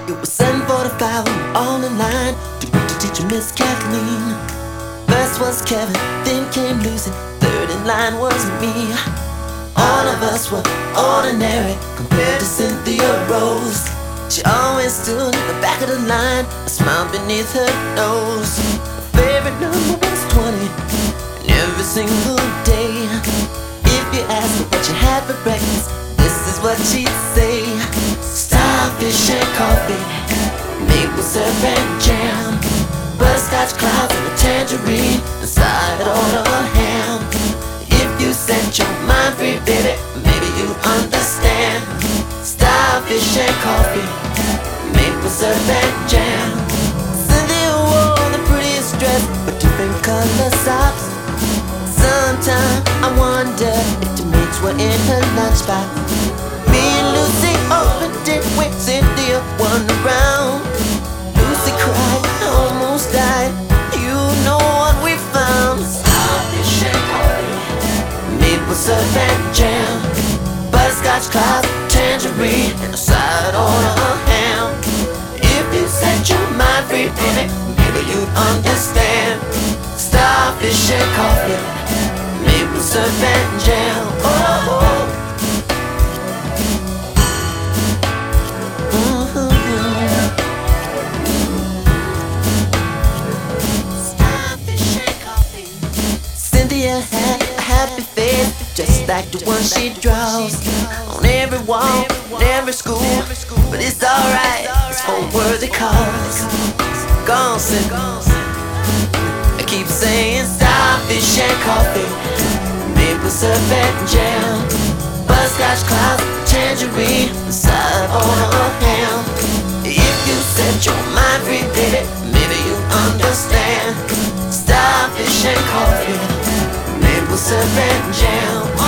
It was 7:45, we were all in line to greet the teacher, Miss Kathleen. First was Kevin, then came Lucy, third in line was me. All of us were ordinary compared to Cynthia Rose. She always stood in the back of the line, a smile beneath her nose. Her favorite number was 20, and every single day, if you asked her what she had for breakfast, this is what she'd say: starfish and coffee, maple syrup and jam, butterscotch clouds and a tangerine, and side on a ham. If you set your mind free, baby, maybe you understand. Starfish and coffee, maple syrup and jam. Cynthia wore the prettiest dress with different color socks. Sometimes I wonder if the mates were in her lunchbox. Me and Lucy opened it when Cynthia won around. Lucy cried, almost died. You know what we found: starfish and coffee, maple syrup and jam, butterscotch clouds, tangerine, and a side on a ham. If you set your mind free, baby, maybe you'd understand. Starfish and coffee, maple syrup and jam. Oh. Cynthia had a happy face, just like the one she draws on every wall, in every school. But it's alright, it's for a worthy cause. Go on, Cynthia. I keep saying starfish and coffee, maple syrup and jam, butterscotch clouds, tangerine, and side on a ham. If you set your mind free, baby, maybe you understand. Starfish and coffee, maple syrup and jam.